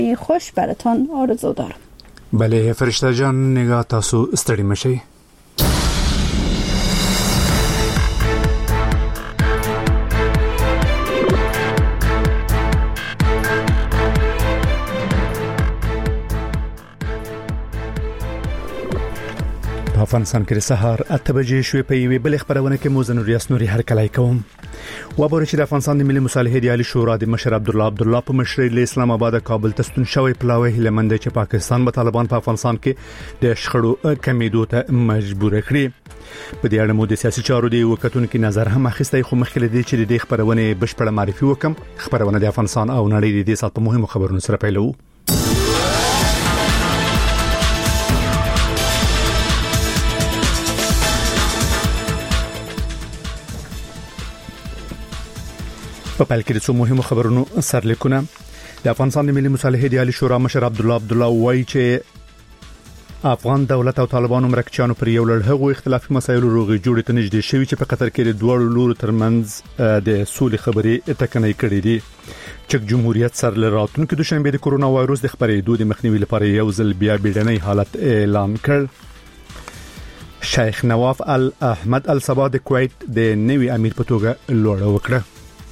خوش براتان آرزو دارم. بله فرشته جان، نگاه تاسو ستړي مشئ. افغانستان کې سهار 8 بجې شوې په یوې بل خبرونه کې موزن ریاست نوري هر کلای کوم وبور چې د افغانستان د ملي مصالحې د عالی شورا د مشر عبدالله په مشرۍ له اسلام آباد کابل ته ستون شوی پلاوی هلمند چې پاکستان به طالبان په افغانستان کې د شخړو کمیدو ته مجبور کړي. په دې اړه مو د سیاسي چارو دی وکټونکو نظر هم اخیستی، خو مخکې لدی چې د خبرونه بشپړه معرفي وکم. خبرونه د افغانستان او نړۍ د دې سات په مهمو خبرونو سره پیلو. په پیل کې د څو مهمو خبرونو سرلیکونه. د افغانستان د ملي مصالحې د عالی شورا مشر عبدالله وایي چې افغان دولت او طالبانو مرکچیانو پر یو لړ هغو اختلافي مسایلو روغي جوړې ته نږدې شوي چې په قطر کې د دوه لورو ترمنځ د سولې خبرې ټکنۍ کړې دي. چک جمهوریت سره راتلونکو دوشنبه د کورونا وایروس د خبرېدو د مخنیوي لپاره یو ځل بیا بیړنی حالت اعلان کړ. شیخ نواف احمد الصبا د کویت د نوي امیر په توګه لوړه وکړه.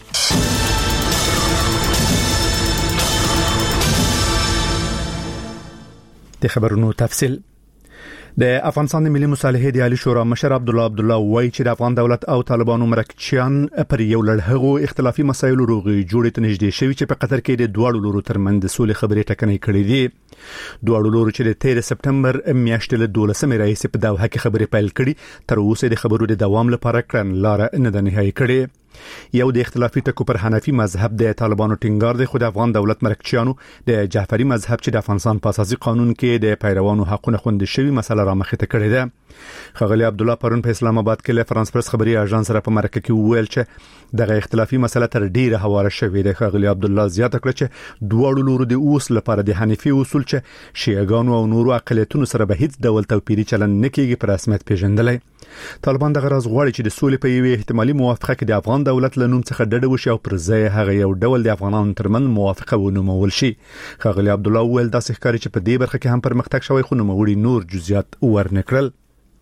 د خبرونو تفصیل. د افغانستان د ملي مصالحې د عالی شورا مشر عبدالله وایي چې د افغان دولت او طالبانو مرکچیان پر یو لړ هغو اختلافي مسایلو روغي جوړې ته نږدې شوي چې په قطر کې د دوه لورو ترمنځ د سولې خبرې ټکنۍ کړې دي. دوه لورو چې د 13 سپتمبر میاشتې له 12 رئیس په دوحه کې خبرې پیل کړي، تر اوسه د خبرو د دوام لپاره کړن لار نه ده نهایی کړې. یو د اختلافي ټکو پر حنفي مذهب د طالبانو ټینګار دی، خو د افغان دولت مرکچیانو د جعفری مذهب چې د افغانستان په اساسي قانون کې د پیروانو حقوقونه خوندي شوی مسله را مخې ته کړې ده. خغلی عبدالله پرون په اسلام آباد کې له فرانس پرس خبري اژانس سره په مرکه کې وویل چې دغه اختلافي مسله تر ډیره هواره شوې ده. خغلی عبدالله زیاته کړ چې دوه لورو د اوس لپاره د حنفي اصول چې شیعاګانو او نورو اقلیتونو سره به هیڅ ډول توپیري چلن نه کیږي پر رسمیت پیژندلای. طالبان دغه راز غواړي چې د سولې په یوه احتمالي موافقه کې د افغان دولت له نوم څخه ډډه وشي او پر ځای هغه یو ډول د افغانانو ترمن موافقه ونومول شي. خغلی عبدالله ویل داسې ښکاري چې په دې برخه کې هم پرمختګ شوی، خو نوموړي نور جزئیات ورنکړل.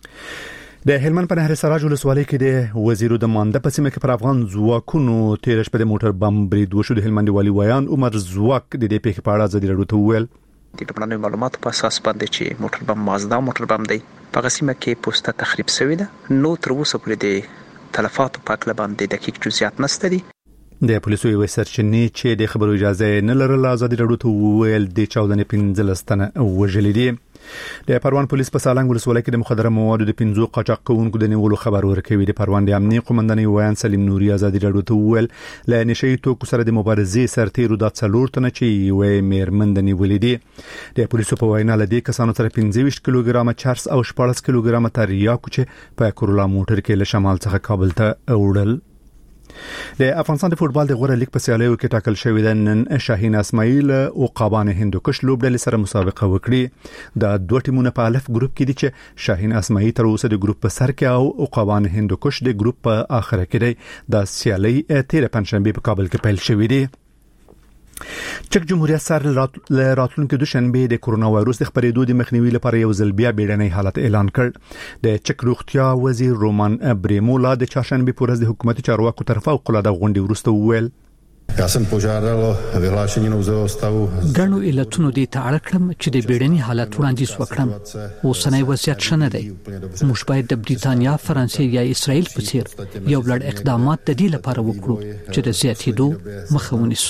د هلمند په نهر سراج ولسوالۍ کې د وزیرو د مانده په سیمه کې پر افغان ځواکونو تیر شپه د موټر بم برید وشو. د هلمند والي ویان عمر زواک د دې پیښې په اړه ازادي راډیو ته وویل د پرانه معلوماتو په اساس باندې چې موټر بم مازدا موټر بم دی په قسمه کې پوسټه تخریب شوې ده. نو تر اوسه پورې د تلفاتو په اړه باندې دقیق جزئیات نشته دي. د پولیسو یو سرچینې چې د خبرو اجازه نه لرله ازادي راډیو ته وویل د 14 تنه وژل دي. د پروان پولیس په سالنګ ولسوالۍ کې د مخدره موادو د 15 قاچاق کوونکو د نیولو خبر ورکوي. د پروان د امنیت قومندان ویان سلیم نوري ازادي راډیو ته وویل ل نشي توکو سره د مبارزې سرتیرو د څلور تنه چې یو میرمن د نیولې دي. د پولیسو په وینا لدې کسانو سره 25 کیلوګرام چرس او 14 کیلوګرام تریاکو چې په کورولا موټر کې له شمال څخه کابل ته وړل. د افغانستان د فوتبال د غوړه لیګ په سیالیو کې ټاکل شوی د نن شاهین اسماعیل او قابان هندوکش لوبډلې سره مسابقه وکړي. د دوه ټیمونو په الف ګروپ کې دي چې شاهین اسماعیل تر اوسه د ګروپ په سر کې او قابان هندوکش د ګروپ په اخر کې دی. د سیالي 13 پنځشنبه په کابل کې پیل شوې دي. چک جمهوریت سره راتلونکو دوشنبه د کورونا وایروس د خبرېدو د مخنیوي لپاره یو ځل بیا بیړنی حالت اعلان کړ. د چک روغتیا وزیر رومان بریمولا د چهارشنبه په ورځ د حکومتي چارواکو طرفه فوق‌العاده غونډه ورسته وویل Ja sam požádal o vyhlášení nouzového stavu. ګڼو علتونو دې ته اړ کړم چې د بیړني حالت وړاندیز وکړم. اوسنۍ وضعیت ښه نه دی. موږ باید د بریتانیا، فرانسې یا اسرائیل په څیر یو لړ اقدامات د دې لپاره وکړو چې د زیاتېدو مخه ونیسو.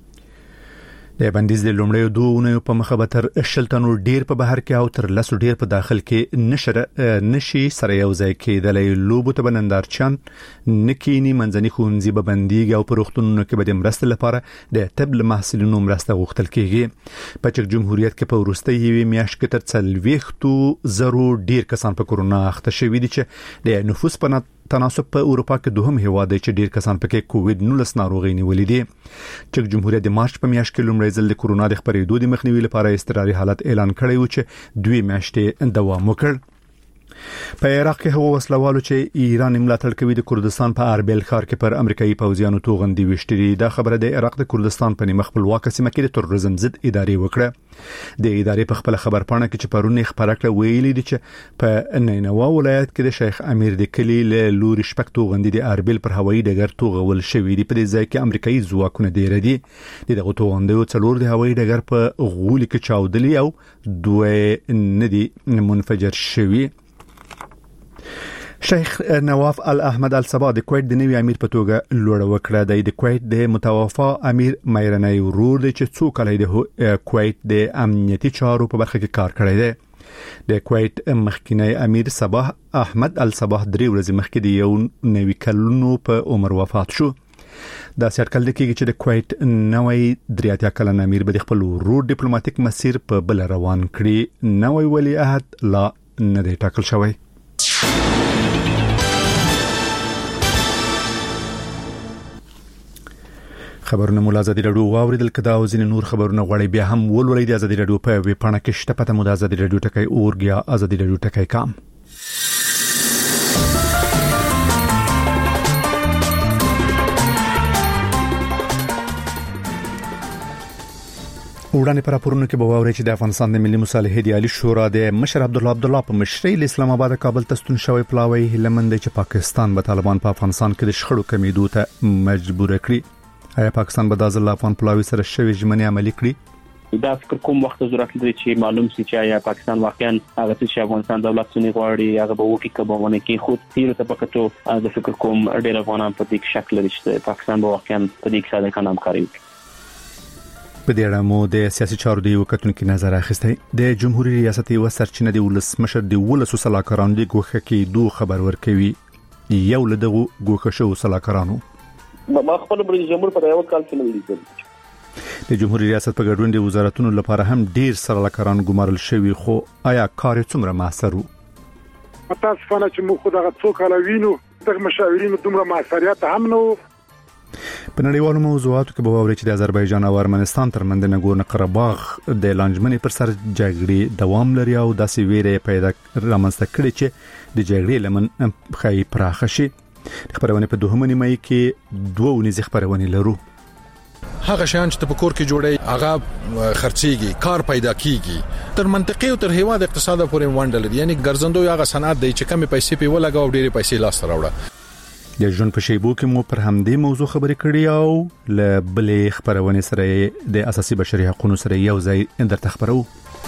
د بندیز د لومړیو دوه په مخه به تر 10 تنو ډیر په بهر کې او تر 10 ډیر په داخل کې نشي سره یو ځای کېدلې. لوبو ته بنندارچان نکینی منځني خونځي به بنديږي او په روغتونونو کې به د مرستې لپاره د طب محصلینو مرسته غوښتل کیږي. په چک جمهوریت کې په ورستۍ یوې میاشت کې تر 40,000 ډیر کسان په کورونا اخته شوي دي چې د نفوس په تناسب په اروپا کې دوهم هیواد دی چې ډیر کسان پکې کووډ-19 ناروغي نیولې دي. چک جمهوریت د مارچ په میاشت کې لومړی ځل د کورونا د خبرېدو د مخنیوي لپاره اضطراري حالت اعلان کړی و چې 2 میاشتې دوام وکړ. په عراق کې هغو وسلوالو چې ایران ملاتړ کوي د کردستان په اربیل ښار کې پر امریکایي پوځیانو توغندي وشتري. دا خبره د عراق د کردستان په نیمه خپلواکه سیمه کې د تروریزم ضد ادارې وکړه. د ادارې په خپل خبرپاڼه کې چې پرون خبره کړه ویلي دي چې په نینوا ولایت کې د شیخ امیر د کلی له لوري شپږ توغندي د اربیل پر هوایي ډګر توغول شوې دي. په دې ځای کې امریکایي ځواکونه ډیر دي. دغه توغندي څلور د هوایي ډګر په غولي کې چاودلي او دوه ندي منفجر شوي. شیخ نواف الاحمد الصباح د کویت د نوي امیر په توګه لوړ وکړه. د کویت د متوفا امیر مېرنۍ ورور چې څو کال د کویت د امنیتي چارو په برخه کې کار کړی دی. د کویت مخکینی امیر صباح احمد الصباح 3 ورځې مخکې د یو نوي کلونو په عمر وفات شو. دا سیاټکل د کېږي چې د کویت نوې 83 کلن امیر به خپل ورور ډیپلوماټیک مسیر په بل روان کړي. نوې ولی عهد لا نه دی ټاکل شوی. خبرونه مولا ازادي رادیو واوریدل کدا او ځین نور خبرونه غوړي بیا هم ولولې د ازادي رادیو په وی پاڼه کې شته پته مو د ازادي رادیو ټکی اورګیا ازادي رادیو ټکی کام. وړاندې پر راپورونو کې به واوري چې د افغانستان د ملي مصالحې د عالی شورا د مشر عبدالله په مشرۍ له اسلام آباد کابل ته ستون شوی پلاوی لمنده چې پاکستان به طالبان په افغانستان کې د شخړو کمیدو ته مجبور کړي. آیا پاکستان به د ځل افغان پلاوی سره شوی ژمنې عملي کړي؟ دا فکر کوم وخت ضرورت لري چې معلوم شي چې آیا پاکستان واقعا هغه چې افغانستان دولت څنګه غواړي هغه به وکړي که به ونه کې خو تیر ته پکته د فکر کوم ډېر افغانان په دې شک لري چې پاکستان به واقعا په دې کې ساده کار همکاري وکړي. په دې اړه مو د سیاسي چارو د وکټونکو نظر اخیستی. د جمهوریت ریاست یو سرچینه د ولسمشر د ولسو صلاحکارانو د ګوښه کې دوه خبر ورکوي. یو له دغه ګوښه شو صلاحکارانو ما خپل رئیس جمهور په یو کال کې لیدل. د جمهوریت ریاست په ګډون د وزارتونو لپاره هم ډیر صلاحکاران ګمارل شوی. خو آیا کار څومره موثر وو؟ متاسفانه چې موږ خو دغه څو کال وینو دغه مشاورینو دومره موثریت هم نه. په نړیوالو موضوعاتو کې به واوري چې د آذربایجان او ارمنستان ترمنځ نګورنو قرهباغ د لانجمنې پر سر جګړې دوام لري او داسې ویره پیدا رامنځته کړي چې د جګړې لمن خای پراخه شي. خبرونه په دوهمه نیمه کې دوه ونیز خبرونه لرو. هغه شان چې په کور کې جوړي هغه خرڅيږي کار پیدا کیږي تر منطقي او تر هیواد اقتصاد پورې وانډل دي. یعنی ګرځندوی هغه صنعت دی چې کم پیسې په ولګاو او ډېری پیسې لاس راوړه. د ژوند په شیبو کې مو پر همدې موضوع خبرې کړې او ل بلې خبرونه سره د اساسي بشري حقوقو سره یو ځای درته خبرو.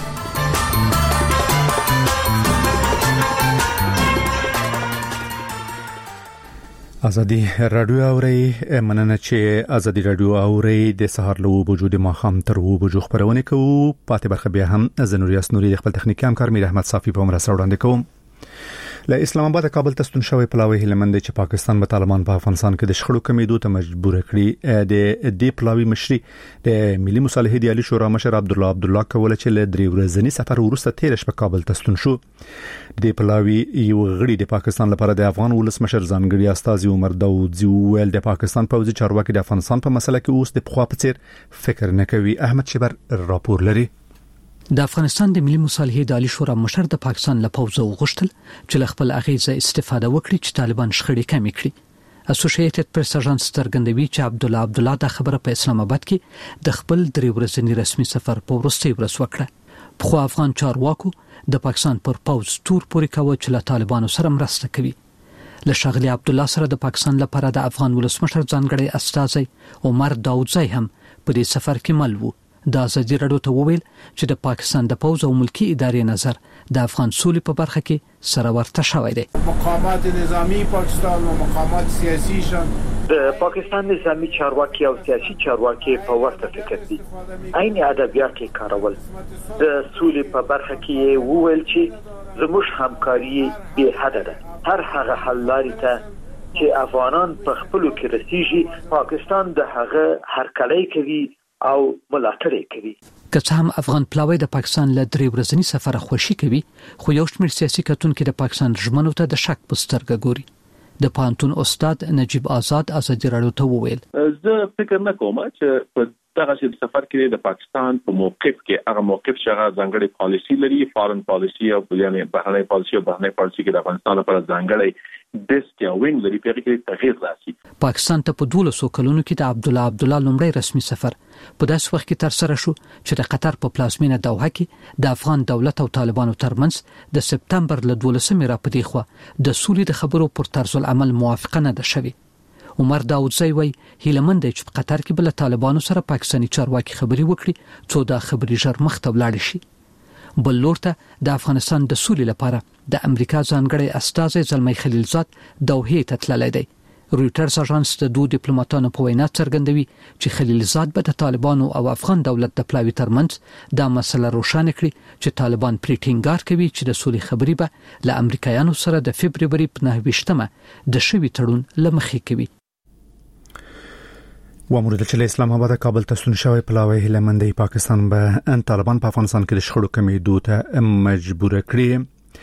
ازادي رادیو اوري مننه چې ازادي رادیو اوري د سهار له وجود ما خام تر وبجو خبرونه کوو. پاتې برخه بیا هم زنوریاس نوري د خپل تخنیکی همکار میر احمد صافي په مرسته وړاندې کوم. له اسلام آباد کابل ته ستون شوی پلاوی هلمند چې پاکستان به طالبان په افغانستان کې د شخړو کمیدو ته مجبور کړي. د دې پلاوی مشري د ملي مصالحې د عالی شورا مشر عبدالله کول چې له 3 ورځنی سفر وروسته 13 شپه کابل ته ستون شو. د پلاوی یو غړي د پاکستان لپاره د افغان ولسمشر ځانګړي استاذ عمر داوودزی ویل د پاکستان پوځي چارواکي د افغانستان په مسله کې اوس د پخوا په څیر فکر نه کوي. احمد شبر راپور لري. د افغانستان د ملي مصالحې د عالی شورا مشر د پاکستان له پوځ وغوښتل چې له خپل اغیزه استفاده وکړي چې طالبان شخړې کمې کړي. اسوسییټډ پریس اژانس څرګندوي چې عبدالله د خبره په اسلام آباد کې د خپل 3 ورځنی رسمي سفر په وروستي ورځ وکړه. خو افغان چارواکو د پاکستان پر پوځ تور پورې کاوه چې له طالبانو سره مرسته کوي. له شغلی عبدالله سره د پاکستان لپاره د افغان ولسمشر ځانګړي استاذ عمر داوودزی هم په دې سفر کې مل وو. د ازادي رادیو ته وویل چې د پاکستان د پوځ او ملکی ادارې نظر د افغان سولې په برخه کې سره ورته شوی دی. مقامات نظامی پاکستان او مقامات سیاسي شان د پاکستان نظامی چارواکي او سیاسي چارواکي په ورته فکر دي. عین ادبیات کارول د سولې په برخه کې وویل چې زموږ همکاري به حد ده. هر هغه حل لاري ته چې افغانان په خپلو کې رسیږي پاکستان د هغه هرکلی کوي او ملاتړ کوي. که څه هم افغان پلاوی د پاکستان له 3 ورځنی سفر خوشي کوي خو یو شمېر سیاسي کتونکو د پاکستان ژمنو ته د شک په سترګه ګوري. د پانتون استاد نجیب آزاد ازادي رادیو ته وویل زه فکر نه کوم چې په دغه چې سفر کې د پاکستان په موقف کې هغه موقف چې هغه ځانګړي پالیسی لري فارن پالیسی او یعنی بهرنۍ پالیسی کې د افغانستان لپاره ځانګړي ډیسک یا وینګ لري په کې تغییر راسي. پاکستان ته په 12 کلونو کې د عبدالله لومړی رسمي سفر په داس وخت کې تر سره شو چې د قطر په پلازمینه دوحه کې د افغان دولت او طالبانو ترمنځ د سپتمبر ل 12مې را پدې خو د سولې د خبرو پر طرز العمل موافقه نه ده شوې. عمر داودزی وی هیلمند چې په قطر کې بل طالبانو سره پاکستاني چارواکي خبري وکړي څو دا خبري ژر مخ ته ولاړ شي. بل لورته د افغانستان د سولې لپاره د امریکا ځانګړي استازي زلمی خلیلزاد دوحه ته تللی دی. رويټرز اژانس د دوه ډیپلوماټانو په وینا څرګندوي چې خلیلزاد به د طالبانو او افغان دولت د پلاوي ترمنځ دا مسله روښانه کړي چې طالبان پرې ټینګار کوي چې د سولې خبري به له امریکایانو سره د فبرवरी په 9مه د شوي تړون لمخې کوي. وامر چې اسلام آباد کابل ته ستون شوی پلاوی هلمندي پاکستان به ان طالبان په افغانستان کې د شخړو کمیدو ته مجبور کړی.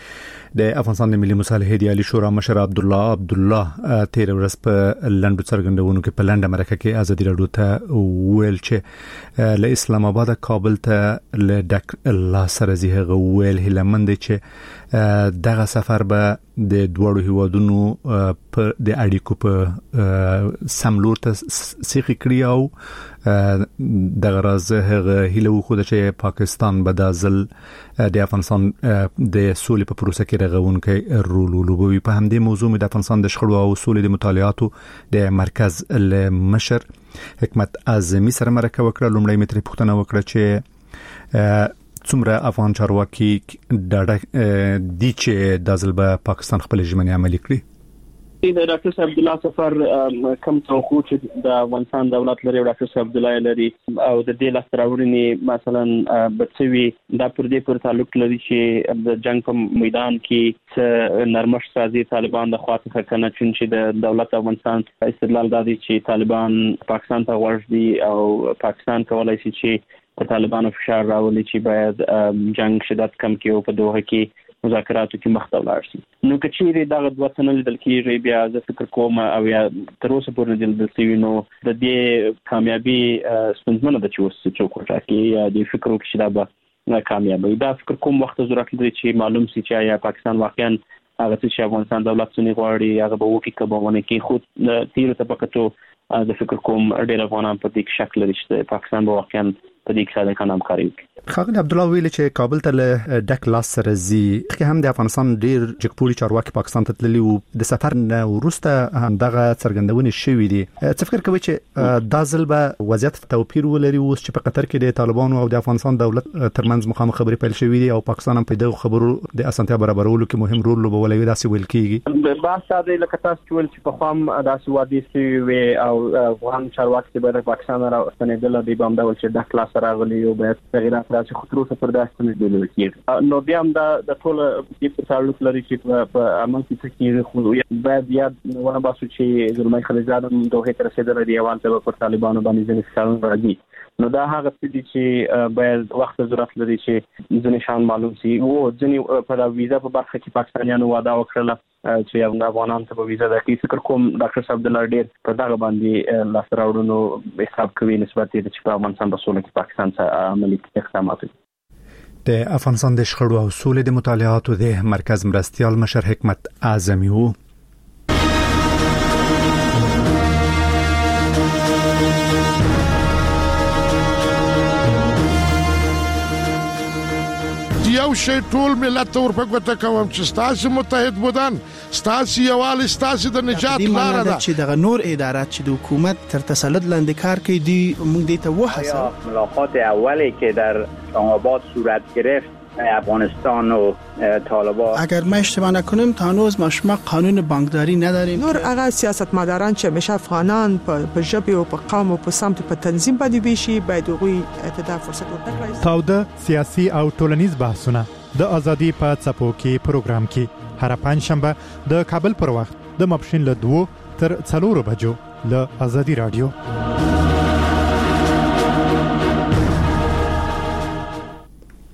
د افغانستان د ملي مصالحې د عالی شورا مشر عبدالله تیر ورځ په لندو څرګندونو کې په لنډه مرکه کې ازادي راډیو ته ویل چې له اسلام آباد کابل ته له ډک الله سره زیغه ویل هلمند چې دغه سفر به د دوړو هیوادونو په د اړیکو په سملور ته سیخي کړی او د غرض هغه هیله خو چې پاکستان به د ځل د افغانستان د سولې په پروسه کې رغونکي رول ولوبوي. په همدې موضوع د افغانستان د شخړو او سولې د مطالعاتو د مرکز مشر حکمت اعظمي سره مرکه وکړه. لومړی متر پوښتنه وکړه چې څومره افغان چارواکي ډاډه دي چې د ځل به پاکستان خپل ژمنې عملي کړي. د ډاکټر صاحب عبدالله سفر کم توقع چې د افغانستان دولت لري ډاکټر صاحب عبدالله لري او د دې لاستراوړنې مثلا بچوي دا پر دې پر تعلق لري چې د جنگ په میدان کې نرمش سازي طالبان د خواته کنه چې د دولت افغانستان استدلال دادي چې طالبان پاکستان ته ورځي او پاکستان کولای شي چې په طالبانو فشار راولي چې باید جنگ شدت کم کړي او په دوه کې مذاکراتو کې مخ ته ولاړ شي. نو کچېری دغه دوه سنل دل کېږي بیا زه فکر کوم او یا تر اوسه پورې دل سوي نو د دې کامیابی ستونزمنه د چوس چوکوټه کې یا د فکر وکړي دا به کامیابی دا فکر کوم وخت ضرورت لري چې معلوم شي چې یا پاکستان واقعا هغه چې افغانستان دولت څنګه غواړي هغه به وکړي کبهونه کې خود تیر ته پکټو د فکر کوم ډېر افغانان په دې شکل لري چې پاکستان به واقعا په دې کې ساده کانام کوي. خالد عبدالله ویل چې کابل ته له ډک لاس سره زی چې هم د افغانستان ډیر جګپوري چارواکي پاکستان ته تللی او د سفر نه ورسته هم دغه څرګندونې شوې دي. څه فکر کوي چې دا ځل به وضعیت توپیر ولري اوس چې په قطر کې د طالبانو او د افغانستان دولت ترمنځ مخامخ خبرې پیل شوې دي او پاکستان هم په دغه خبرو د اسانتیا برابرولو کې مهم رول لوبولی وي داسې ویل کیږي. د بحث د لکتاس ټول چې په خام داسې وادي سي او افغان چارواکي به پاکستان راستنېدل د بام ډول چې د کلاس راغلي او به تغیرات راځي خطر څخه پر داسې نه دی لوکي نو بیا هم د ټول د تعلق لري چې په عمل کې تکیه خو باید یاد ونه باسو چې زلمی خلیلزاد دوه تر رسیدل دی اول ته پر طالبانو باندې ځنې ښکارون راځي نو دا هغه څه دي چې باید وخت ضرورت لري چې ځنې شان معلوم شي او ځنې پر ویزا په برخه کې پاکستانیانو وعده وکړه چې افغانان ته ویزا درکړي. فکر کوم ډاکټر صاحب عبدالله ډېر په دغه باندې لاس راوړنو حساب کوي نسبت دې چې په افغانستان په سولې کې پاکستان ته عملي اقدامات کوي. د افغانستان د شخړو او سولې د مطالعاتو د مرکز مرستيال مشر حکمت اعظمي وو. یو شی ټول ملت ته ورپکوته کوم چې ستاسو متحد بودن ستاسو یوالي ستاسو د نجات لاره ده چې دغه نور ادارات چې د حکومت تر تسلط لاندې کار کوي دی موږ دې ته وحسه ملاقات اولی که در اسلام‌آباد صورت گرفت افغانستان و طالبان اگر ما اشتباه نکنیم تا هنوز ما قانون بانکداری نداریم. نور هغه سیاستمداران چې همیشه افغانان په ژبه او په قوم او په سمت په تنظیم باندې بيشي باید غوي اتدا فرصت ورکړي. تاوده سیاسي او ټولنیز بحثونه د ازادي په څپو کې پروګرام کې هر پنځشنبه د کابل پر وخت د ماپښین له 2 تر 4 بجو له ازادي رادیو.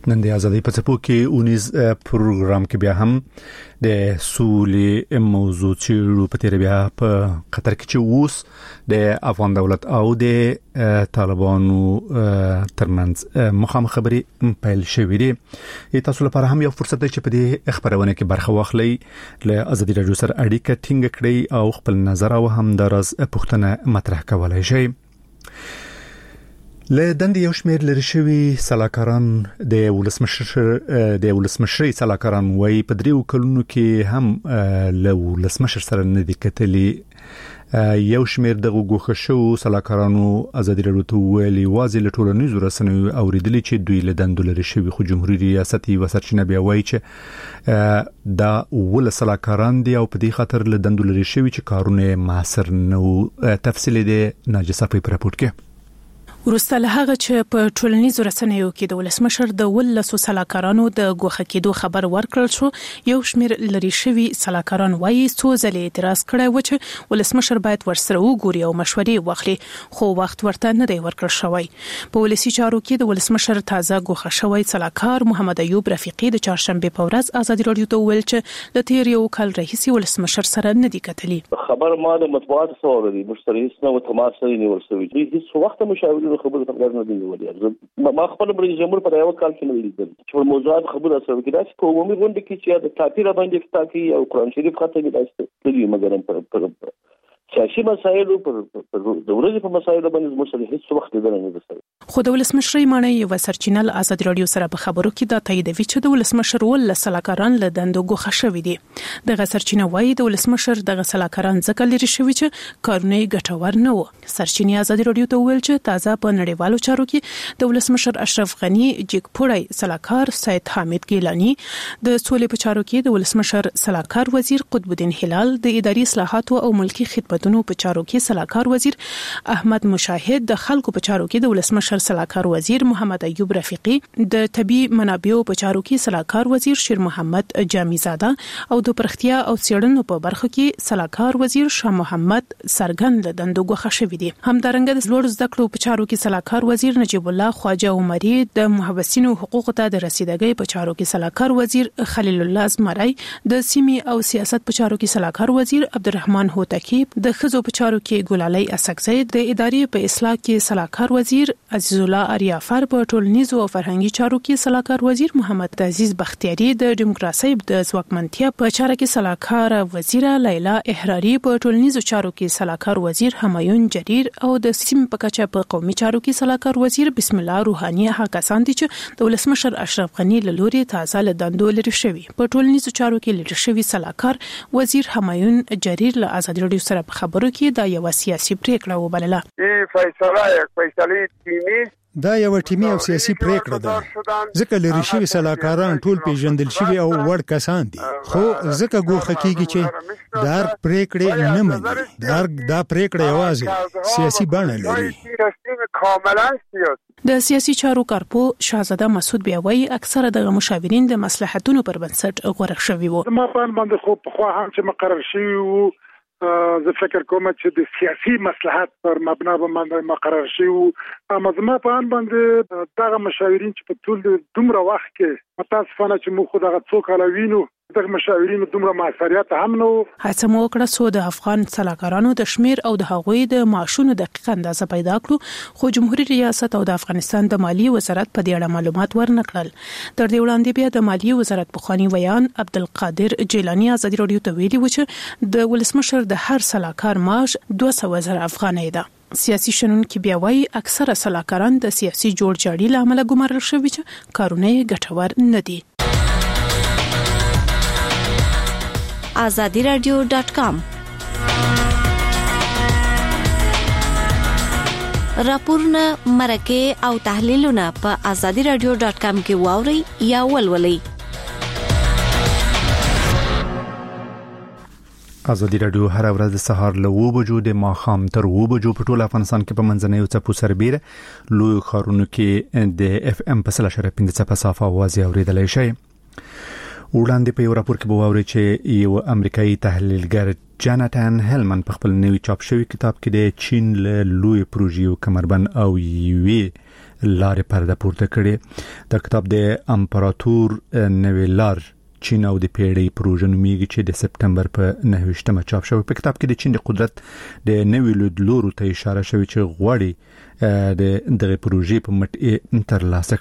نن د ازادي په څپو کې اونیز پروګرام کې بیا هم د سولې موضوع چې په تیر بیا په قطر کې چې اوس د افغان دولت او د طالبانو ترمنځ مخامخ خبرې پیل شوې دي. تاسو لپاره هم یو فرصت دی چې په دې خبرونه کې برخه واخلئ، له ازادي رادیو سره اړیکه ټینګ کړئ او خپل نظر او هم درز پوښتنه مطرح کولای شئ. له دند یو شمېر لري شوی سلاکاران د ولسمشر سلاکاران وای په دریو کلونو کې هم له ولسمشر سره نه دي کتلي. یو شمېر د غوښه شو سلاکارانو ازادي رادیو ته ویلي واځي له ټولنیزو رسنیو اوریدلي چې دوی له دند لري شوی خو جمهوریت ریاستي وسرچینه بیا وایي چې دا ول سلاکاران دي او په دې خاطر له دند لري شوی چې کارونه معاصر نو. تفصیل دې ناجسه په راپورټ کې ورسته له هغه چې په ټولنیزو رسنیو کې د ولسمشر د ولسو سلاکارانو د غوښه کېدو خبر ورکړل شو، یو شمېر لري شوی سلاکاران وایي څو ځلې اعتراض کړی و چې ولسمشر باید ورسره وګوري او مشورې واخلي، خو وخت ورته نه دی ورکړل شوی. په ولسی چارو کې د ولسمشر تازه غوښه شوی سلاکار محمد ایوب رفیقي د چهارشنبه په ورځ ازادي رادیو ته ویل چې د تیر یو کال راهیسې ولسمشر سره نه دی کتلي. خبر ما د مطبوعات سره دی مشتري نو تماس نه نیول شوی دی، هیڅ وخت مشاورین خبره تقدر نه دی ولې ما خپل رئیس جمهور په یو کال کې نه لیدل چې موضوعات خبره سره کې داسې کومې غونډې کې چې د تاثیر باندې فتاکي او قرآن شریف خاطر کې داسې دی، مګر په سیاسي مسایلو پر د ورځې په مسایلو باندې مشري هیڅ وخت نه دی. خو د ولسمشر معنی یو سرچینل ازادي رادیو سره په خبرو کې دا تاییدوي چې د ولسمشر ول سلاکاران له دندو غوښه شوې دي. د سرچینه وایي د ولسمشر د سلاکاران ځکه لري شوی چې کارونه ګټور نه و. سرچینه ازادي رادیو ته ویل چې تازه په نړیوالو چارو کې د ولسمشر اشرف غنی جګپوړی سلاکار سید حامد ګیلانی، د سولې په چارو کې د ولسمشر سلاکار وزیر قطب الدین هلال، د اداري اصلاحات او ملکی خدمتونو په چارو کې سلاکار وزیر احمد مشاهد، د خلکو په چارو کې د ولسمشر سلاکار وزیر محمد ایوب رفیقي، د طبي منابعو په چارو کې سلاکار وزیر شیر محمد جامی زاده او د پرختیا او څېړنو په برخه کې سلاکار وزیر شاه محمد سرګن له دندو غوښه شوی دي. همدارنګه د لوړ زده کړو په چارو کې سلاکار وزیر نجیب الله خواجه عمری، د محبسینو حقوقو ته د رسیدګۍ په چارو کې سلاکار وزیر خلیل الله زمرای، د سیمې او سیاست په چارو کې سلاکار وزیر عبدالرحمن هوتکی، د خزو په چارو کې ګلالي اسکزی، د ادارې په اصلاح کې سلاکار وزیر عزیز الله اریافر، په ټولنیزو او فرهنګي چارو کې سلاکار وزیر محمد عزیز بختیاری، د دیموکراسي د ځواکمنتیا په چارو کې سلاکار وزیر لیلا احراری، په ټولنیزو چارو کې سلاکار وزیر همایون جریر او د سیمې په کچه په قومي چارو کې سلاکار وزیر بسم الله روحانی. هغه کسان دي چې د ولسمشر اشرف غنی له لوري تازه له دندو لري شوی. په ټولنیزو چارو کې لري شوی سلاکار وزیر همایون جریر له ازادي رادیو سره په خبرو کې دا یو سیاسي پریکړه وبلله. دا یو ټیمي او سیاسي پریکړه ده، ځکه لري شوی سلاکاران ټول پیژندل شوی او وړ کسان دي، خو ځکه ګوښه کیږي چې دا پریکړه نه مني. دا پریکړه یوازې سیاسي بڼه لري. د سیاسي چارو کارپو شاهزاده مسعود بیاوي اکثره د مشاورین د مصلحتونو پر بنسټ غوړه شوی وو. ما په باندې خو په خوا هم چې مقرر شوی وو، زه فکر کوم چې د سیاسي مصلحت پر مبنا باندې مقرر شوی وو. اما زما په ان باندې دغه مشاورین چې په ټول دومره وخت کې متاسفانه چې موږ خو دغه څوک علاوینو دغه مشاورین دومره معاصریت هم نو. هڅه مو وکړه سو د افغان سلاکارانو د شمیر او د هغوی د معاشونو دقیق اندازه پیدا کړو، خو جمهوریت ریاست او د افغانستان د مالیې وزارت په دې اړه معلومات ورنکړل. تر دې وړاندې بیا د مالیې وزارت پخوانی ویان عبدالقادر جیلانی ازادي رادیو ته ویلي و چې د ولسمشر د هر سلاکار معاش 200,000 افغانۍ ده. سیاسي شنونکي بیا وایي اکثره سلاکاران د سیاسي جوړجاړي له امله ګمارل شوي چې کارونه ګټور نه دي. azadiradio.com راپورونه، مرکه او تحلیلونه په azadiradio.com کې واوري یا ولولئ. ازادي رادیو هر ورځ د سهار له 9 بجو د ماښام تر 9 بجو په ټول افغانستان کې په منځنۍ چپو سربېره لوی خارونو کې د اف ام په 3.5 صفه اوازې اوریدلای شي. وړاندې په یو راپور کې بووري چې یو امریکایي تحلیلګر جاناتان هلمن په خپل نوي چاپ شوی کتاب کې د چین له لوی پروژې کمربند او یوې لارې پرده پورته کړې. د کتاب د امپراتور نوې لار چین او د پیړۍ پروژه نومیږي چې د سپټمبر په 9مه چاپ شوی. په کتاب کې د چین د قدرت د نوې لیدلورو ته اشاره شوی چې غواړي د دغه پروژې په مټ ترلاسه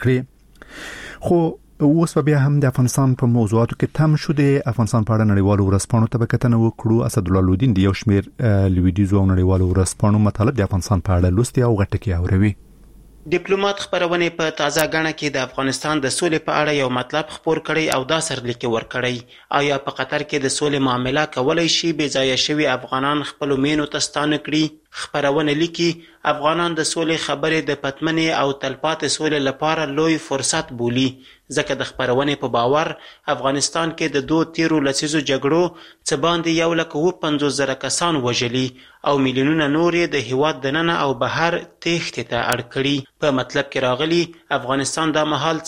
کړي. خو اوس بیا هم د افغانستان په موضوعاتو کې تم شو. د افغانستان په اړه نړیوالو ورځپاڼو ته کتنه وکړو. اسدالله لودین د یو شمېر لویدیځو او نړیوالو ورځپاڼو مطالب د افغانستان په اړه لوستي او غټه کې اوروي. ډیپلوماټ خبرونه په تازه غاڼه کې د افغانستان د سولې په اړه یو مطلب خبر کړي او دا سرلیک ورکړي. آیا په قطر کې د سولې معاملې کولای شي بې ځایه شوي افغانان خپل مینو ته ستانه کړي؟ خبرونه لیکي افغانان د سولې خبرې د پتمنې او تلپاتې سولې لپاره لوی فرصت بولي، ځکه د خبرونه په باور افغانستان کې د 2 تیرو لسیزو جګړو څه باندې 150,000 کسان وژلي او میلیونونه نور د هیواد دننه او بهر تېښتې ته اړ کړي. په مطلب کې راغلي افغانستان د مهال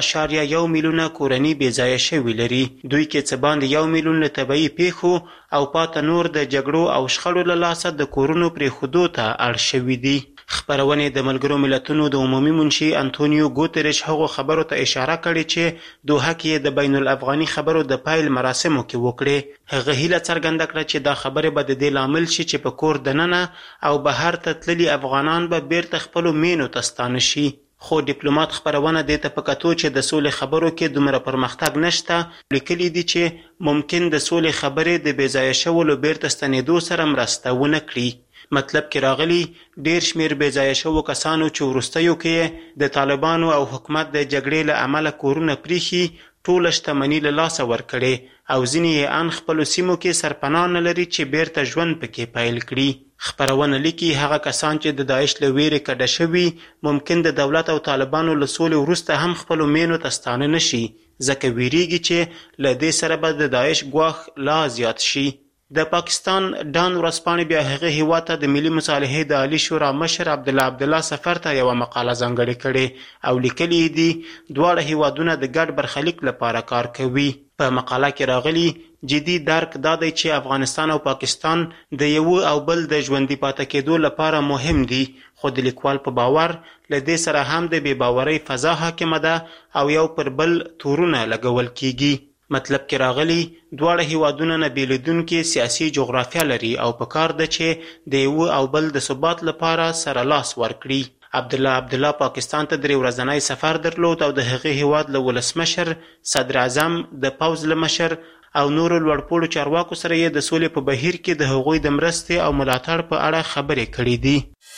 4.1 میلیونه کورنۍ بې ځایه شوي لري. دوی کې څه باندې 1 میلیون له طبیعي پیښو او پاته نور د جګړو او شخړو له لاسه د کورونو پرېښودو ته اړ شوي دي. خبرونه د ملګرو ملتونو د عمومي منشي انټونیو ګوتریش هغو خبرو ته اشاره کړې چې دوحه کې د بین الافغاني خبرو د پایل مراسمو کې وکړي. هغه هیله څرګنده کړه چې دا خبره به د دې لامل شي چې په کور دننه او بهر ته تللي افغانان به بیرته خپلو مینو ته ستانه شي. خو ډیپلوماټ خبرونه دې ته په کتو چې د سولې خبرو کې دومره پرمختګ نشته، لیکلي دي چې ممکن د سولې خبرې د بې ځایه شولو بیرته ستنېدو سره مرسته ونه کړي. مطلب کې راغلي ډیر شمیر بې ځایه شوو کسانو چې وروستیو کې د طالبانو او حکومت د جګړې له امله کورونه پریښي ټوله شتمني له لاسه ورکړې او ځینې یې ان خپلو سیمو کې سرپناه نه لري چې بیرته ژوند پکې پیل کړي. خبرونه لیکي هغه کسان چې د داعش له ویرې کډه شوي ممکن د دولت او طالبانو له سولې وروسته هم خپلو مینو ته ستانه نشي، ځکه ویریږي چې له دې سره به د داعش ګواښ لا زیات شي. د پاکستان ډان ورځپاڼې بیا هغه هیواد ته د ملي مصالحې د عالی شورا مشر عبدالله سفر ته یوه مقاله ځانګړې کړې او لیکلي دي دواړه هیوادونه د ګډ برخلیک لپاره کار کوي. په مقاله کې راغلي جدي درک دا دی چې افغانستان او پاکستان د یو او بل د ژوندي پاتې کېدو لپاره مهم دي، خو د لیکوال په باور له دې سره هم د بې باورۍ فضا حاکمه ده او یو پر بل تورونه لګول کیږي. مطلب کې راغلي دواړه هیوادونه نه بیلیدونکې سیاسي جغرافیه لري او په کار ده چې د یو او بل د ثبات لپاره سره لاس ورکړي. عبدالله پاکستان ته 3 ورځنی سفر درلود او د هغې هیواد له ولسمشر، صدر اعظم، د پوځ له مشر او نورو لوړپوړو چارواکو سره یې د سولې په بهیر کې د هغوی د مرستې او ملاتړ په اړه خبرې کړې دي.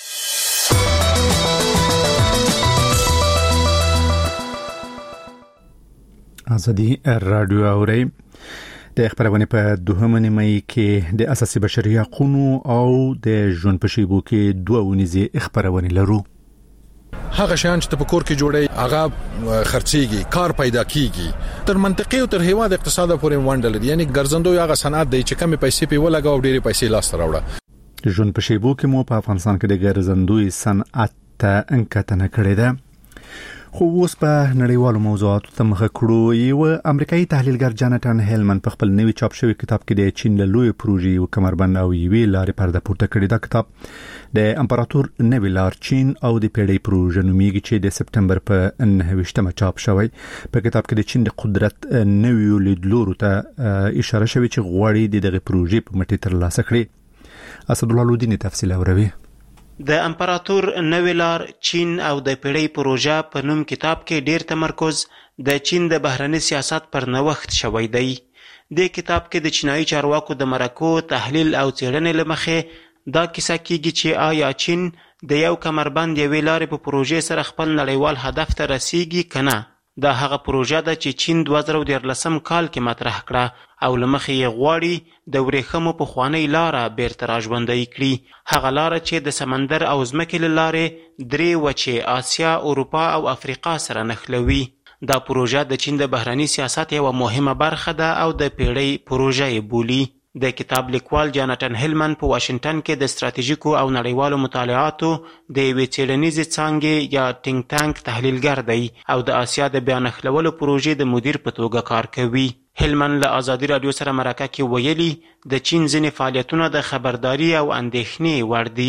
ازادي رادیو اوري د خبرونه په 2 مې کې د اساسي بشري حقوقو او د ژوند په شیبو کې 2 ونیزي خبرونه لرو. هغه شان چې په کور کې جوړي هغه خرڅيږي، کار پیدا کیږي، تر منطقي او تر هیواد اقتصاد پورې وانډل، یعنی ګرځندوی هغه صنعت دی چې کم پیسې په ولګاو ډېری پیسې لاس راوړه. ژوند په شیبو کې مو په افغانستان کې د ګرځندوی صنعت ته انکتنه کړې ده. خو اوس په نړیوالو موضوعاتو ته مخ کړو. یو امریکایي تحلیلګر جاناتان هیلمن په خپل نوی چاپ شوی کتاب کې د چین له لوی پروژې او کمربند او یوې لارې پرده پورته کړې. دا کتاب د امپراتور نوې لار چین او د پیړۍ پروژه نومیږي چې د سپټمبر په 9مه چاپ شوی. په کتاب کې د چین د قدرت نویو لیدلورو ته اشاره شوی چې غواړي دغه پروژې په مټ ترلاسه کړي. اسدالله لودین تفصیل اوروي. د امپراتور نوې لار چین او د پیړۍ پروژه په نوم کتاب کې ډیر تمرکز د چین د بهرني سیاست پر نوښت شوی دی. د کتاب کې د چینایي چارواکو د مرکو تحلیل او څېړنې له مخې دا کیسه کیږي چې آیا چین د یو کمربند یوې لارې په پروژې سره خپل نړیوال هدف ته رسیږي که نه. دا هغه پروژه ده چې چین 2013 کال کې مطرح کړه او له مخې یې غواړي د ورېښمو پخوانۍ لاره بیرته راژوندۍ کړي. هغه لاره چې د سمندر او ځمکې له لارې 3 وچې آسیا، اروپا او افریقا سره نښلوي. دا پروژه د چین د بهرني سیاست یوه مهمه برخه ده او د پیړۍ پروژه یې بولي. د کتاب لیکوال جاناتان هیلمن په واشنگټن کې د ستراتیژیکو او نړیوالو مطالعاتو د یوې څېړنیزې څانګې یا ټینک ټانک تحلیلګر دی او د آسیا د بیا نښلولو پروژې د مدیر په توګه کار کوي. هیلمن له ازادي رادیو سره مرکه کې ویلي د چین ځینې فعالیتونه د خبرداري او اندېښنې وړ دي.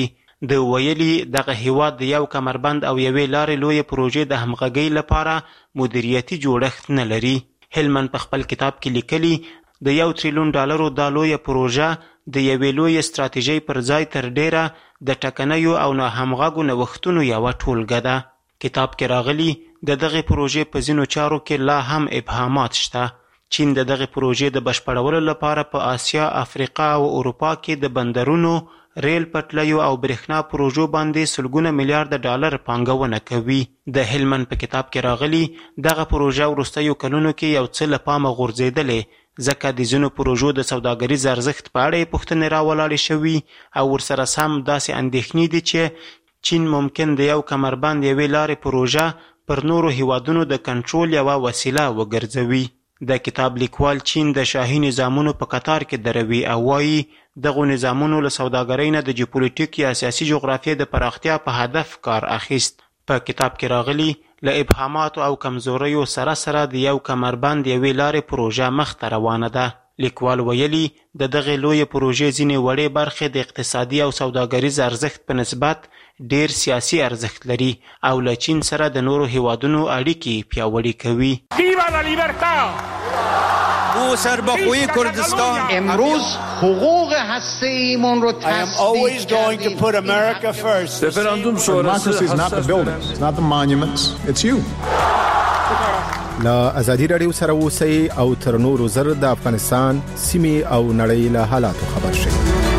د ویلي دغه هیواد د یو کمربند او یوې لارې لوی پروژې د همغږۍ لپاره مدیریتي جوړښت نه لري. هلمند په خپل کتاب کې لیکلي د $1 تریلیون دا لوی پروژه د یوې لوی ستراتیژۍ پر ځای تر ډیره د ټکنیو او ناهمغږو نوښتونو یوه ټولګه ده. کتاب کې راغلي د دغه پروژې په ځینو چارو کې لا هم ابهامات شته. چین د دغه پروژې د بشپړولو لپاره په آسیا، افریقا او اروپا کې د بندرونو، ریل پټلیو او برېښنا پروژو باندې سلګونه میلیارډ ډالر پانګونه کوي. د هلمند په کتاب کې راغلي دغه پروژه وروستیو کلونو کې یو څه له پامه غورځېدلې، ځکه د ځینو پروژو د سوداګریز ارزښت په اړه یې پوښتنې راولاړې شوي او ورسره سم داسې اندېښنې دي چې چین ممکن د یو کمربند یوې لارې پروژه پر نورو هیوادونو د کنټرول یوه وسیله وګرځوي. د کتاب لیکوال چین د شاهي نظامونو په قطار کې دروي او وایي دغو نظامونو له سوداګرۍ نه د جیوپولیټیک یا سیاسي جغرافیې د پراختیا په هدف کار اخیست. په کتاب کې راغلي له ابهاماتو او کمزوریو سره سره د یو کمربند یوې لارې پروژه مخته روانه ده. لیکوال ویلي د دغه لوی پروژې ځینې وړې برخې د اقتصادي او سوداګریز ارزښت په نسبت ډیر سیاسي ارزښت لري او له چین سره د نورو هیوادونو اړیکې پیاوړې کوي. ویوا لا لیبرتا او سربخوی کردستان امروز حقوق هسته‌ایمون رو تصدیق کردیم. رفراندوم شورای is not the buildings, it's not the monuments, it's you. لا ازادي رادیو سره اوسئ او تر نورو زر د افغانستان سیمې او نړۍ له حالاتو خبر شئ.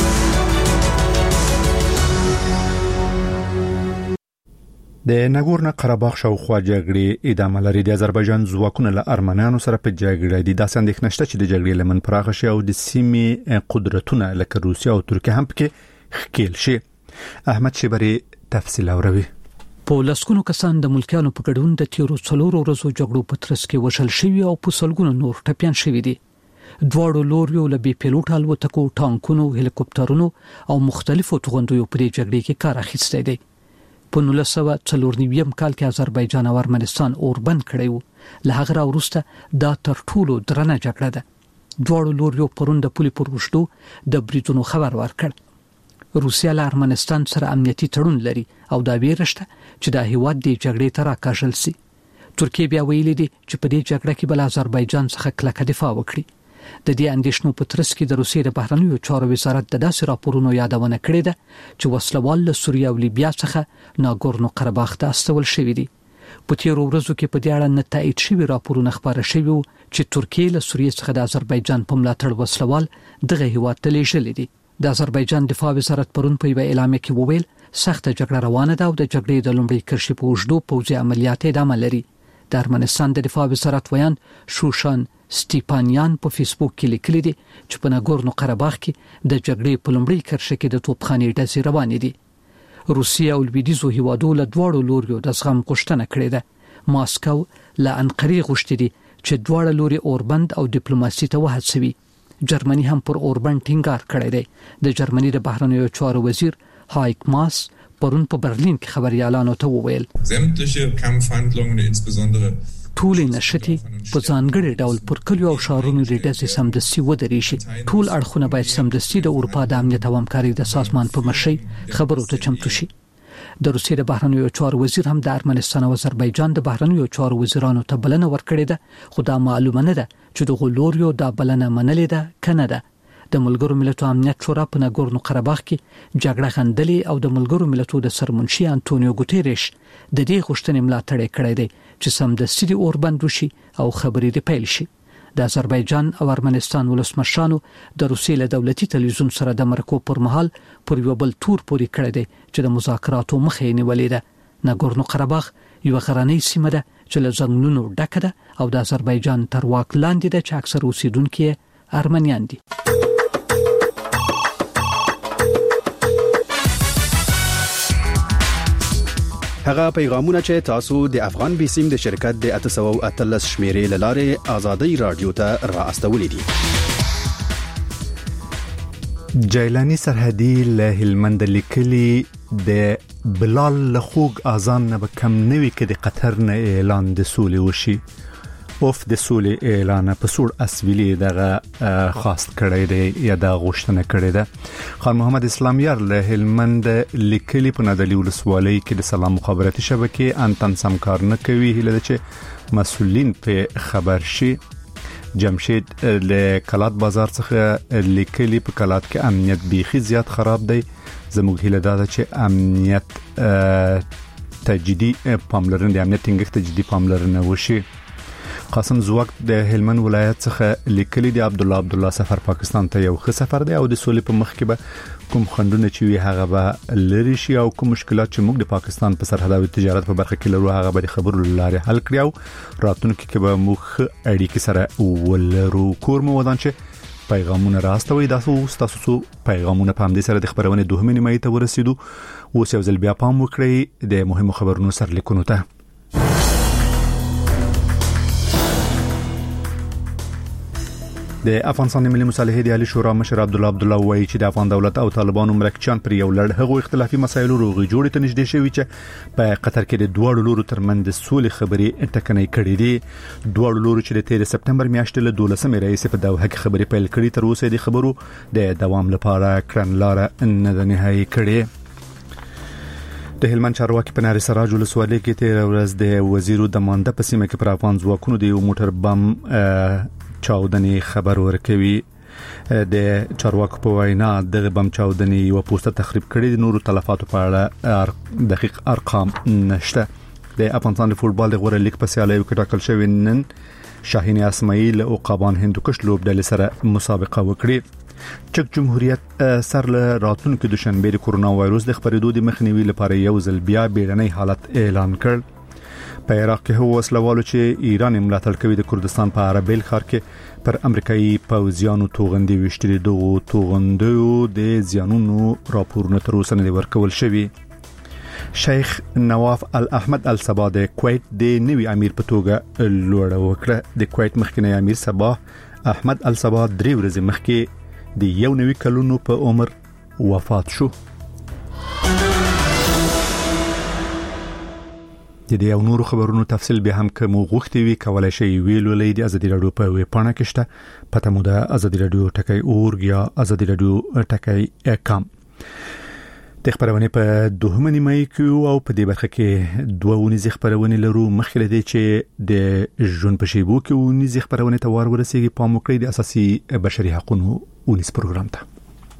د ناګورنو قرهباغ شاوخوا جګړې ادامه لري. د آذربایجان ځواکونه له ارمنیانو سره په جګړه دي. داسې اندېښنه شته چې د جګړې لمن پراخه شي او د سیمې قدرتونه لکه روسیا او ترکیه هم پکې ښکیل شي. احمد شیبری تفصیل اوروي. په لسګونو کسان د ملکیانو په ګډون د تیرو 4 ورځو جګړو په ترڅ کې وشل شوی او په سلګونو نور ټپيان شوی دي. دواړو لوریو له بي پیلوټ الوتکو، ټانکونو، هلیکوپټرونو او مختلفو توغندیو په جګړې کې کار اخیستی دی. په 1994 کال کې آذربایجان او ارمنستان اوربند کړی و. له هغه وروسته دا تر ټولو درنه جګړه ده. دواړو لوریو پرون د پولي پر وشلو د بریټونو خبر ورکړ. روسیا له ارمنستان سره امنیتي تړون لري او دا ویرشته چې د هیواد د جګړې تر راکاږل سي. ترکیه بیا ویلي دي چې په دې جګړه کې بل آذربایجان څخه کلکه دفاع وکړي. د دې اندیشنو په ترڅ کې د روسیې د بهرنیو چارو وزارت د داسې راپورونو یادونه کړې ده چې وسلوال له سوریه او لیبیا څخه ناګورنو قرهباغ ته استول شوی دي. په تیرو ورځو کې په دې اړه نه تایید شوی راپورونه خبره شوی چې ترکیه له سوریې څخه د آذربایجان په ملاتړ وسلوال دغه هیواد ته لیږلي دي. د آذربایجان دفاع وزارت پرون په یو اعلامیه کې وویل سخت جګړه روانه ده او د جګړې د لومړي کرښې په اوږدو پوځي عملیات ادامه لري. د ارمنستان د دفاع وزارت ویان شوشان سټیپانیان په فیسبوک کې لیکلي دي چې په ناګورنو قرهباغ کې د جګړې په لومړي کرښه کې د توپخانې ډزې روانې دي. روسیا او لویدیځو هیوادو له دواړو لوریو د زغم غوښتنه کړې ده. ماسکو له انقرې غوښتي دي چې دواړه لوري اوربند او ډیپلوماسي ته وهڅوي. جرمني هم پر اوربند ټینګار کړی دی. د جرمني د بهرنیو چارو وزیر هایک ماس پرون په برلین کې خبريالانو ته وویل ټول نشټي په ځانګړي ډول پر کلیو او شهرونو د ډزې سمدستي ودرې شي. ټول اړخونه باید سمدستي د اروپا د امنیت او همکارۍ د سازمان په مشرۍ خبرو ته چمتو شي. د روسیې د بهرنیو چارو وزیر هم د ارمنستان او آذربایجان د بهرنیو چارو وزیرانو ته بلنه ورکړې ده، خو دا معلومه نه ده چې د غلوریو دا بلنه منلې ده کنه ده. د ملګرو ملتونو امنیت شورا په ناګورنو قرهباغ کې جګړه غندلې او د ملګرو ملتونو د سرمنشي انټونیو ګوتيريش د دې غوښتنې ملاتړ کړی دی چې سمدستي د اوربند وشي او خبرې د پیل شي. د آذربایجان او ارمنستان ولسمشرانو د روسیې له دولتي تلویزیون سره د مرکو پر مهال پر یو بل تور پوري کړی دی چې د مذاکراتو مخه نیولې ده. ناګورنو قرهباغ یو غرنۍ سیمه ده چې له ځنګلونو ډکه ده او د آذربایجان تر واک لاندې ده چې اکثر اوسیدونکو ارمنیان دي. هغه پیغامونه چې تاسو د افغان بیسیم د شرکت د 813 شمیرې لاره آزادۍ رادیو ته را استولې دي. جیلانی سرحدي له هلمند لیکلي د بلال لخوګ اذان نه کم نوي کې د قطر نه اعلان د سولې وشي اوف د سولې اعلان په سور اسویلي دغه خاص کړی دی یا د غوښتنه کړی ده. خان محمد اسلامیار له هلمند لیکلي په نادلی ولسوالۍ کې د سلام مخابراتي شبکې انتن سمکار نه کوي هله چې مسولین په خبر شي. جمشید له کلات بازار څخه لیکلي په کلات کې امنیت بیخي زیات خراب دی. زموږ هله ده چې امنیت تجدید پاملرنه د امنیت ټینګښت تجدید پاملرنه وشي. قاسم زوق د هلمند ولایت څخه لیکلي دی عبد الله سفر پاکستان ته یو ښه سفر دی او د سولې په مخ کې به کوم خندونه چې وي هغه به لری شي او کوم مشکلات چې موږ د پاکستان په سرحد او تجارت په برخه کې لرو هغه به د خبرو لارې حل کړي او راتلونکي کې به موږ اړیکې سره ولرو. کور مو ودان چې پیغامونه راستوي تاسو پیغامونه په همدې سره د خبرونه دوهمه نیمه ته ورسېدو. اوس یو ځل بیا پام وکړئ د مهمو خبرونو سرلیکونو ته. د افغانستان ملي مصالحې د عالی شورا مشر عبد الله وایي چې د افغان دولت او طالبانو مرکچان پر یو لړ هغو اختلافي مسایلو روغي جوړې ته نږدې شوي چې په قطر کې د دوه لورو ترمنځ د سولې خبرې ټکنۍ کړې دي. دوه لورو چې د 13 سپتمبر میاشتې له 12 رئیس په دوحه کې خبرې پیل کړې تر اوسه د خبرو د دوام لپاره کړنلاره نه نهایی کړې. د هلمند چارواکي په ناری سراج ولسوالۍ کې تیر ورځ د وزیرو د مانده په سیمه کې پر افغان ځواکونو د یو موټر بم چاودنې خبر ورکوي. د چارواکو په وینا د بم چاودنې یو پوسټر تخریب کړي د نورو تلفاتو په اړه دقیق ارقام نشته. د افغانستان د فوتبال د غوړه لیګ په سیالیو کې ټاکل شوی نن شاهین اسماعیل او قابان هندوکش لوب ډلې سره مسابقه وکړي. چک جمهوریت سر له راتلونکو دوشنبه د کورونا وایروس د خپرېدو د مخنیوي لپاره یو ځل بیا بیړنی حالت اعلان کړ. په عراق کې هو وسلوالو چې ایران ملاتړ کوي د کردستان په عربیل ښار کې پر امریکایي پوځیانو توغندي وشتري دغه توغندو د زیانونو راپورونه تر اوسه نه ورکول شوی. شیخ نواف الاحمد الصباح د کویت د نوي امیر په توګه لوړه وکړه. د کویت مخکنی امیر صباح احمد الصباح 3 ورځې مخکې د 1 کلونو په عمر وفات شو. د دې او نورو خبرونو تفصیل به هم کوم غوښتي وی کولای شي ویلولې د ازادي رادیو په ویب پاڼه کې شته. پته مو ده ازادي رادیو ټکی اورګ یا ازادي رادیو ټکی کام. د خبرونه په دوهمه نیمه کې او په دې برخه کې دوه ونیزه خبرونه لرو. مخکې لدی چې د ژوند په شیبو کې ونیزه خبرونه ته ورسېږي په موقع د اساسي بشري حقوقو ونیس پروګرام ته.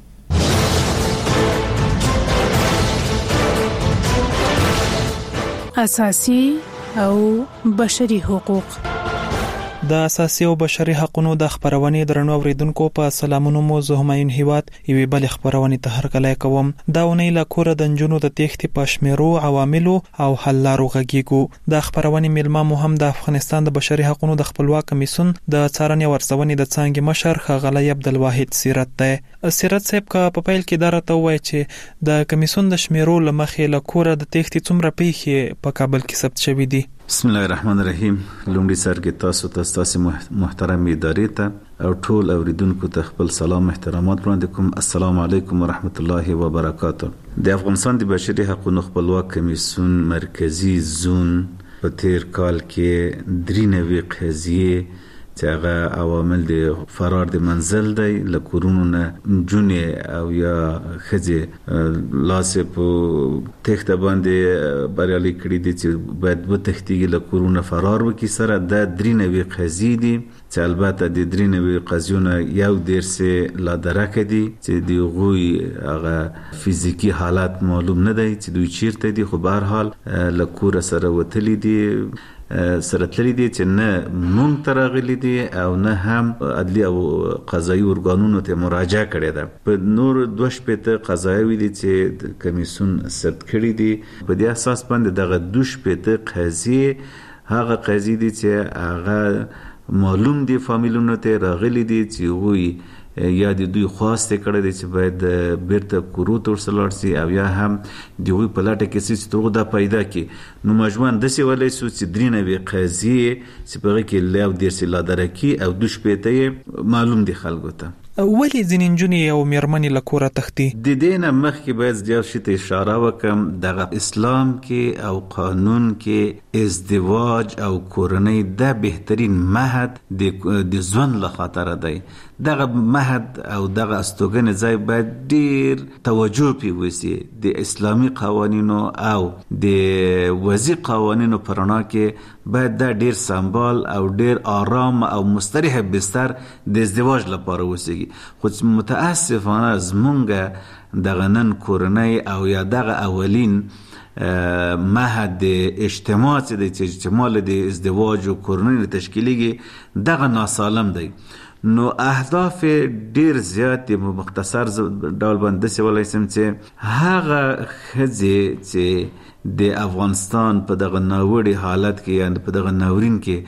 اساسي او بشري حقوق. د اساسي او بشري حقوقو د خبرونې درنو اوریدونکو په سلامونو مو زه همایون هیواد یوې بل خبرونې ته هرکلی کوم. دا ونې له کوره د نجونو د تېښتې په شمیرو عواملو او حل لارو غږیږو. د خبرونې میلمه مو هم د افغانستان د بشري حقوقو د خپلواک کمیسیون د څارنې او ارزونې د څانګې مشر ښاغلی عبدالواحد سیرت دی. سیرت صاحب کا په پیل کې درته وایي چې د کمیسیون د شمیرو لمخې له کوره د تېښتې څومره پیښې په کابل کې ثبت شوې دي. بسم الله الرحمن الرحیم. لومړی سر کې تاسو محترم ادارې ته او ټول اوریدونکو ته خپل سلام احترامات وړاندې کوم. السلام علیکم ورحمت الله وبرکاته. د افغانستان د بشري حقوقو خپلواک کمیسیون مرکزی زون په تیر کال کې 93 قضیې چې هغه عوامل د فرار د منزل دی له کورونو نه جونې او یا خځې لاسه په تخته باندې بریالي کړي دي چې باید و تختیږي له کورونو فرار وکړي. سره د 93 قضیې دي چې البته د 93 قضیونه یو درسه لا درکه دي چې د غوي هغه فزیکی حالت معلوم نه دی چې دوی چیرته دي. خو به هر حال له کور سره وتلی دي سره تللی دي چې نه مونږ ترغلي دي او نه هم عدلی او قضایي ارګانونو ته مراجعه کړې ده. په نور 2 قضایي دي چې کمیسیون ثبت کړی دي. په دې اساس باندې دغه 2 قضیې هغه قضیې دي چې هغه معلوم دي فامیلونو ته راغلي دي چې وي یا د دوی خواسته کړی دي چې باید بیرته کورو ته ورسلار سي او یا هم دوی په لاټه کې چې توغ دا پیدا کی. نو مجموعاً د سی ولې سو چې 93 قضیې چې په کې له د سلا درکې او 2 معلوم دي خلکو ته. ولې ځینې نجونې او میرمنې له کوره تښتي؟ د دې نه مخکې باید یو شی ته اشاره وکم، دغه اسلام کې او قانون کې ازدواج او کورنۍ د بهترین مهد د ژوند له خاطر دی. دغه مهد او دغه استوګنې ځای باید ډیر توجه پې وشي. د اسلامي قوانینو او د وضعي قوانینو په رڼا کې باید دا ډیر سمبال او ډیر آرام او مستریح بستر د ازدواج لپاره وسیږي. خو متاسفانه زمونږ دغه نن کورنۍ او یا دغه اولین مهد د اجتماع چې د اجتماع د ازدواج او کورنۍ تشکیلیږي دغه ناسالم دی. نو اهداف ډیر زیات مختصر ډول باندې سوالای سم چې هغه خځې چې د افغانستان په دغه ناوړي حالت کې یا په دغه ناورین کې